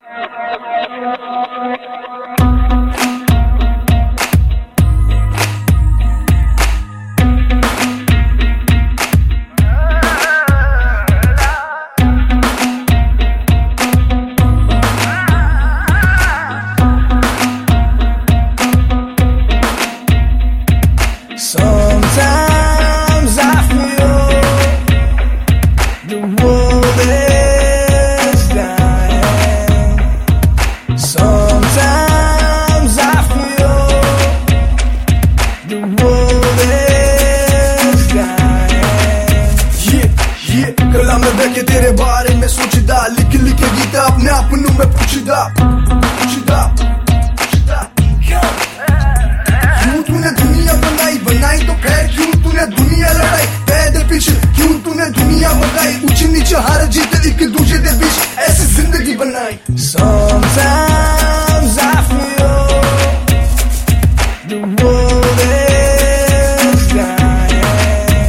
Sometimes I feel the world is dying. Sometimes I feel the world is dying. Yeah, कला में बैठे तेरे बारे में सोचदा, लिख लिख के गीता अपने आप नू मैं पूछदा क्यों तूने दुनिया बनाई तो फिर क्यों तूने दुनिया लड़ाई पैदल पीछे क्यों तूने दुनिया बनाई ऊंच नीच हार जीत एक दूसरे दे बीच ऐसी जिंदगी बनाई Sometimes I feel the world is dying.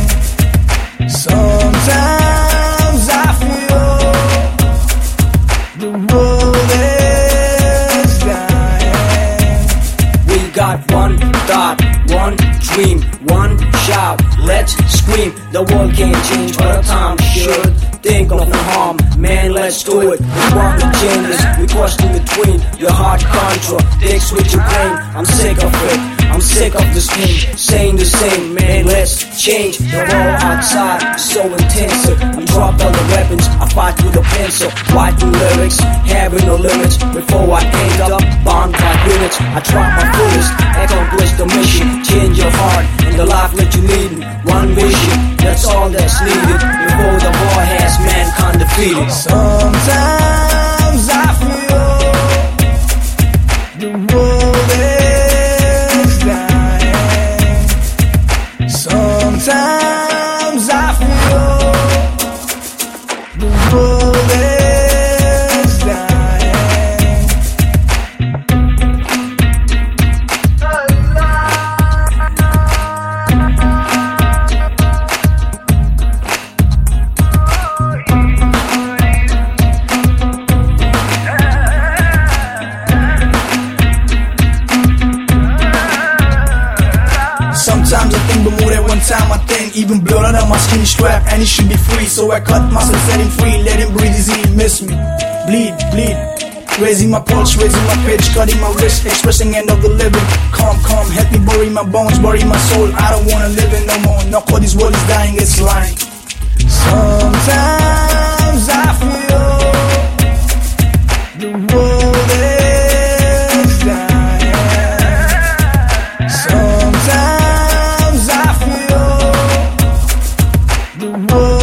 Sometimes I feel the world is dying. We got one thought, one dream, one shout, let's scream. The world can't change, but our time should. Think of no harm, man, let's do it. We want to change this, we cross in between. Your heart contradicts with your brain. I'm sick of it, I'm sick of this pain. Saying the same, man, let's change. The world outside is so intense. I dropped all the weapons, I fight with a pencil. Writing lyrics, having no limits. Before I end up bound by minutes, I try my fullest, accomplish the mission. Change your heart and the life that you need. One vision, that's all that's needed. Before the war has mankind defeated. Sometimes I feel the world is dying. Sometimes I feel the world is dying. Sometimes I think, but more than one time I think. Even blood out of my skinny strap, and it should be free. So I cut myself, set him free, let him breathe as he miss me. Bleed, raising my pulse, raising my pitch, cutting my wrist, expressing end of the living. Calm, help me bury my bones, bury my soul. I don't wanna live it no more. Knock all this world is dying, it's lying. Sometimes I feel the world is dying. Sometimes I feel the world